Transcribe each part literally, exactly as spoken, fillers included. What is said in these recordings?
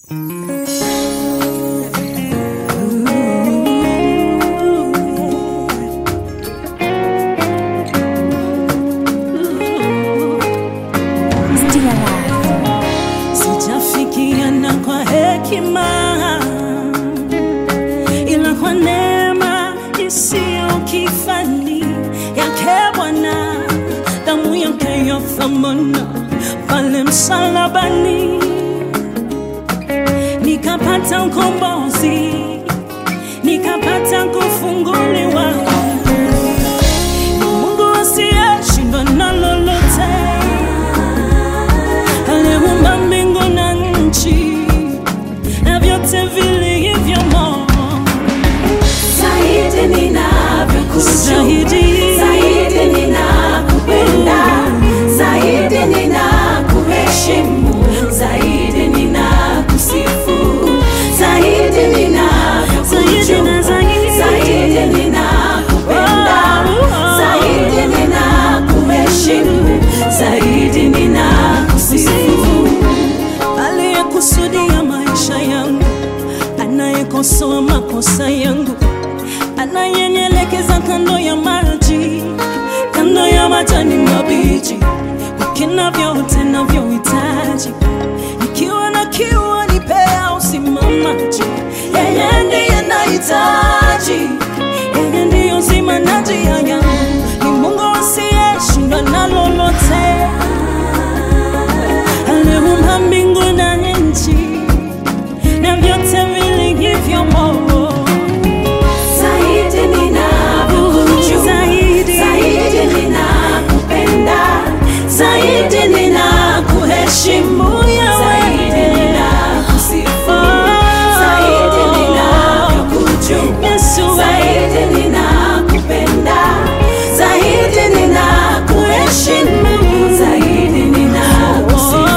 Sijafikiana kwa hekima, ila kwa neema isiyo kifani yake Bwana, damu yake ya thamani pale msalabani, nikapata ukombozi, nikapata kufunguliwa. Mungu asiyeshindwa na lolote, aliumba mbingu na nchi na vyote vilivyomo. Zaidi ninavyokujua, Zaidi, zaidi ninakupenda, zaidi ninakuheshimu, zaidi ninakusifu, zaidi ninavyokujua, zaidi ninakupenda, zaidi ninakuheshimu, zaidi ninakusifu. aliyekusudia maisha yangu, anayekosoa makosa yangu, anayenyelekeza kando ya maji, kando ya majani mabichi, kwa kina vyote navyohitaji. Nikiwa na kiu anipea usimamaji, yeye ndiye nahitaji, yeye ndiye uzima na njia yangu. Ni Mungu asiyeshindwa na lolote, aliumba mbingu na nchi na vyote vilivyomo. Zaidi ninavyokujua, zaidi ninakupenda, zaidi ninakuheshimu, zaidi ninakusifu, zaidi ninavyokujua, zaidi ninakupenda, zaidi ninakuheshimu, zaidi ninakusifu.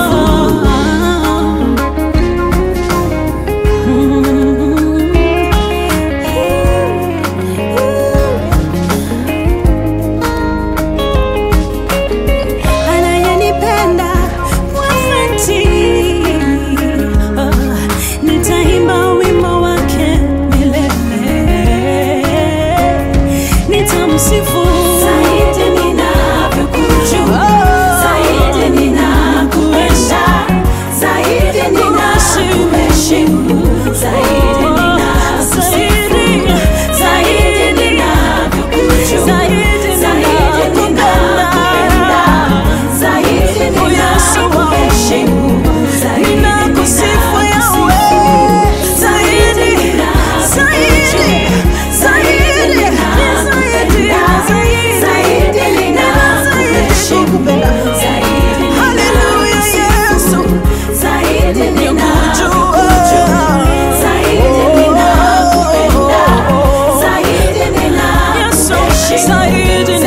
Anayenipenda kwa dhati, ah, nitaimba wimbo wake milele, nitamsifu. Zaidi ninavyokujua, zaidi ninakupenda, zaidi ninakuheshimu, zaidi ninakusifu, zaidi ninavyokujua, zaidi ninakupenda, zaidi ninakuheshimu, zaidi Ninakusifu Yahweh, zaidi, zaidi, zaidi, zaidi, zaidi. Hallelujah, Yesu, zaidi ninakujua, zaidi ninakupenda, zaidi Yesu, ninakuheshimu, zaidi